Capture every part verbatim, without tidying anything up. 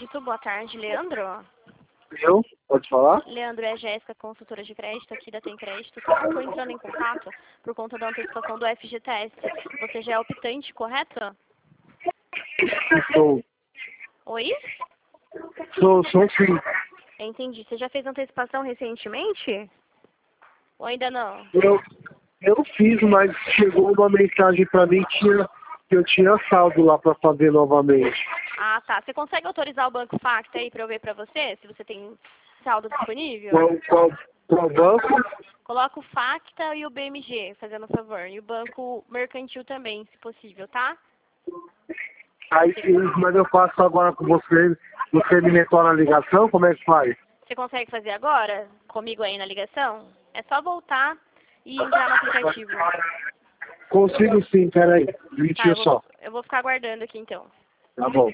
Crédito, boa tarde, Leandro. Eu? Pode falar? Leandro, é a Jéssica, consultora de crédito aqui da Tem Crédito. Só estou entrando em contato por conta da antecipação do F G T S. Você já é optante, correto? Sou. Oi? Sou, sou sim. Entendi. Você já fez antecipação recentemente? Ou ainda não? Eu, eu fiz, mas chegou uma mensagem pra mim que, tinha, que eu tinha saldo lá pra fazer novamente. Ah, tá. Você consegue autorizar o Banco Facta aí para eu ver para você, se você tem saldo disponível? Qual, qual, qual banco? Coloca o Facta e o B M G, fazendo um favor. E o Banco Mercantil também, se possível, tá? Aí sim, mas eu faço agora com você. Você me retorna a ligação? Como é que faz? Você consegue fazer agora, comigo aí na ligação? É só voltar e entrar no aplicativo. Consigo sim, peraí. Tá, Mentiu eu vou, só. eu vou ficar aguardando aqui então. Tá bom.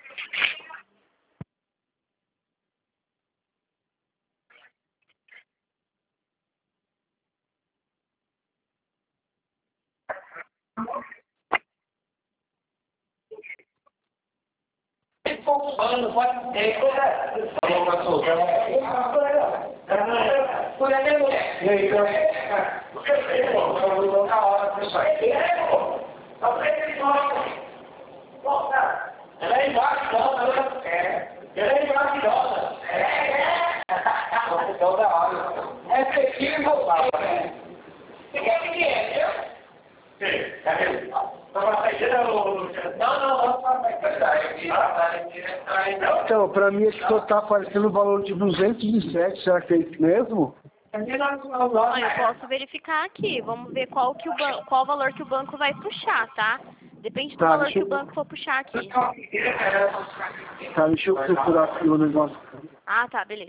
Então, pra mim esse só tá aparecendo o valor de duzentos e sete, será que é isso mesmo? Bom, eu posso verificar aqui. Vamos ver qual, que o ban qual valor que o banco vai puxar, tá? Depende do Tá, valor deixa que o eu... banco for puxar aqui. Tá, deixa eu procurar aqui o negócio. Ah, tá, beleza.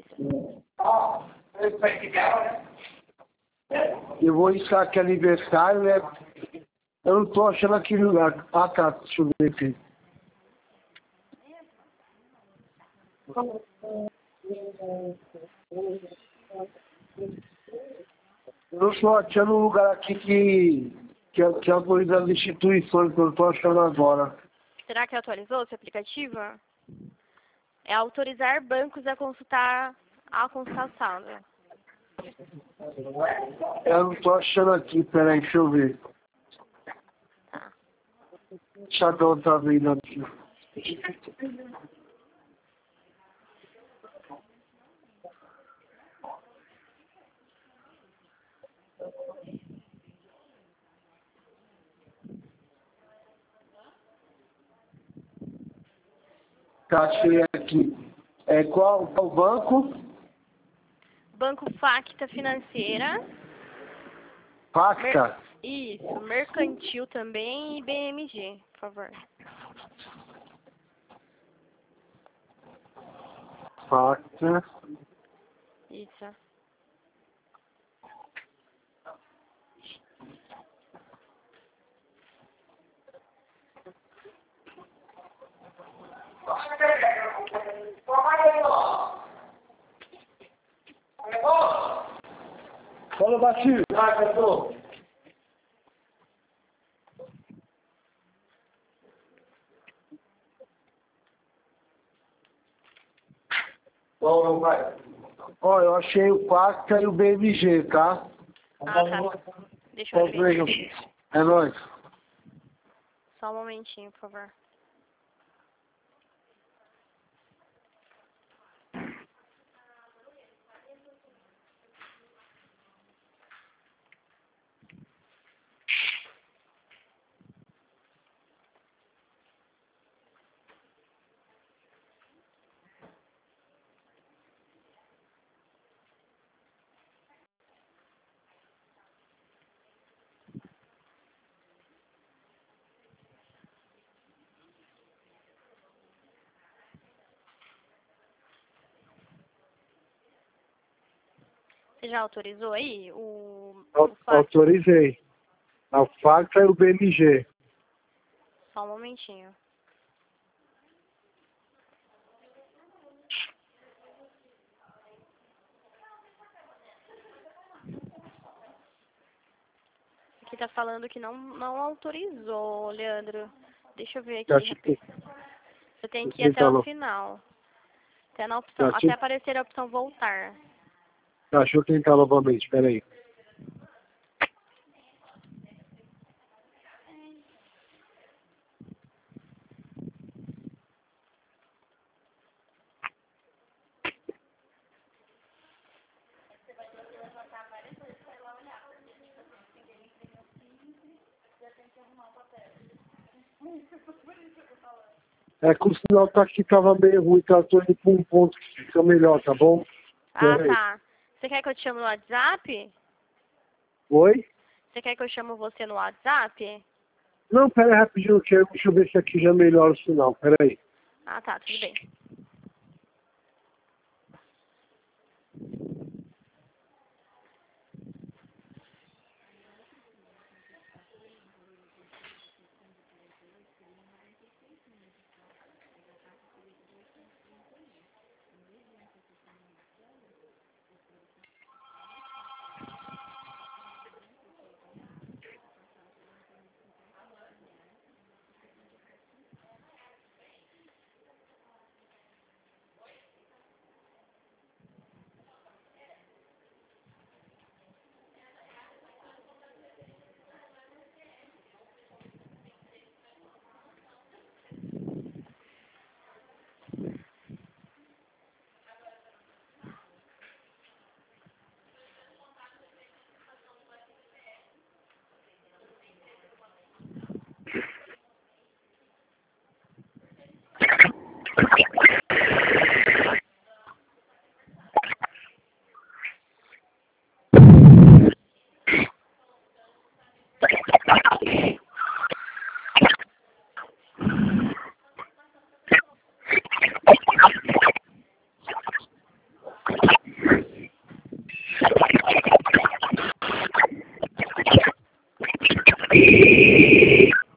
Eu vou riscar aqui aniversário, né? Eu não tô achando aquele lugar. Ah, tá, deixa eu ver aqui. Eu não estou achando um lugar aqui que, que, que autoriza as instituições, que eu estou achando agora. Será que atualizou esse aplicativo? É autorizar bancos a consultar a consultar saldo. Eu não estou achando aqui, peraí, deixa eu ver. Tá. Deixa eu dar outra vez aqui. Tá, achei aqui. É, qual, qual banco? Banco Facta Financeira. Pacta? Isso, Mercantil também e B M G, por favor. Pacta. Isso. Fala, Batinho. Ah, cantor. Bom, vai. Ó, eu achei o Pacta e o B M G, tá? Ah, tá. Deixa eu ver. É nóis. Só um momentinho, por favor. Você já autorizou aí o, o Facta? Autorizei. A Pacta e o B M G. Só um momentinho. Aqui tá falando que não, não autorizou, Leandro. Deixa eu ver aqui. Acho que Você tem que ir até o final. Até na opção, Tá, até aparecer a opção voltar. Tá, deixa eu tentar novamente, peraí. É que o sinal tá aqui, tava meio ruim, tá? Tô indo pra um ponto que fica melhor, tá bom? Ah, Peraí. tá. Você quer que eu te chame no WhatsApp? Oi? Você quer que eu chame você no WhatsApp? Não, pera aí rapidinho, deixa eu ver se aqui já melhora o sinal, peraí. Ah, tá, tudo bem.